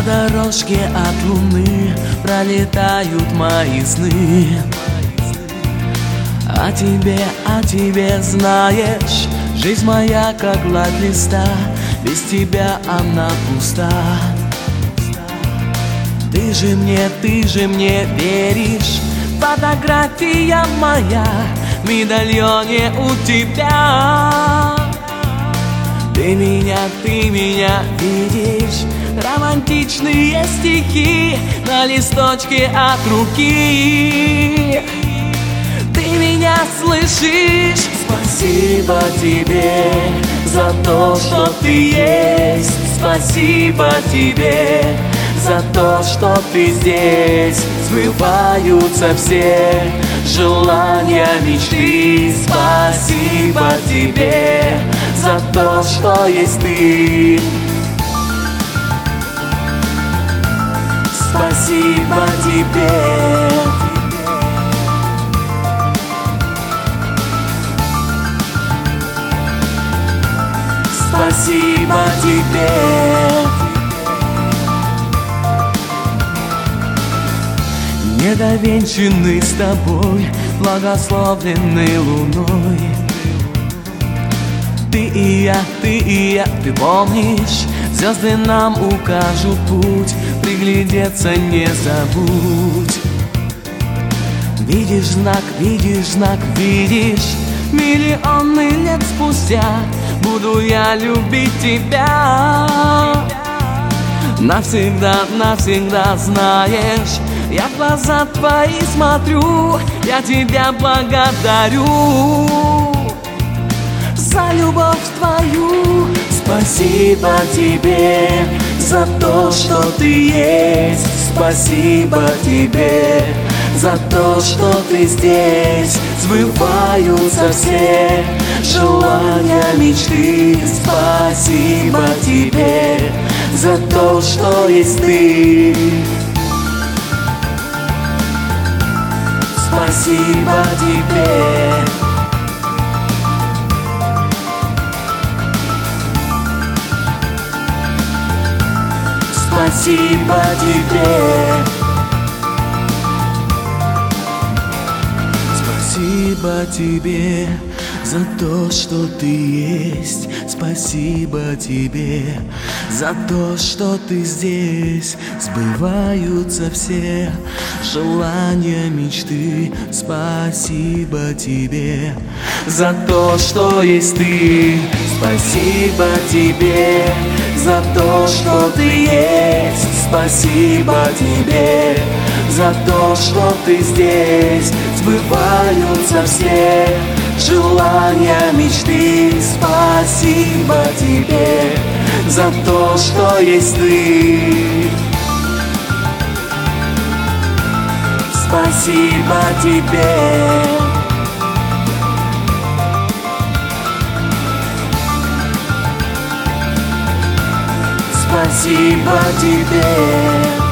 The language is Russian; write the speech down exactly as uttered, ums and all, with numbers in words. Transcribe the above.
дорожке от луны пролетают мои сны. О тебе, о тебе знаешь, жизнь моя как гладь листа, без тебя она пуста. Ты же мне, ты же мне веришь, фотография моя в медальоне у тебя. Ты меня, ты меня видишь, романтичные стихи на листочке от руки. Ты меня слышишь? Спасибо тебе за то, что ты есть. Спасибо тебе за то, что ты здесь. Сбываются все желания, мечты. Спасибо тебе за то, что есть ты. Спасибо тебе. Спасибо тебе. Недовенчанный с тобой, благословленный луной. Ты и я, ты и я, ты помнишь, звезды нам укажут путь, приглядеться не забудь. Видишь знак, видишь знак, видишь, миллионы лет спустя буду я любить тебя. Навсегда, навсегда знаешь, я в глаза твои смотрю, я тебя благодарю за любовь твою. Спасибо тебе за то, что ты есть. Спасибо тебе за то, что ты здесь. Сбываются все желания, мечты. Спасибо тебе за то, что есть ты. Спасибо тебе. Спасибо тебе. Спасибо тебе за то, что ты есть. Спасибо тебе за то, что ты здесь. Сбываются все желания, мечты. Спасибо тебе за то, что есть ты. Спасибо тебе за то, что ты есть. Спасибо тебе за то, что ты здесь. Сбываются все желания, мечты. Спасибо тебе за то, что есть ты. Спасибо тебе. Спасибо тебе.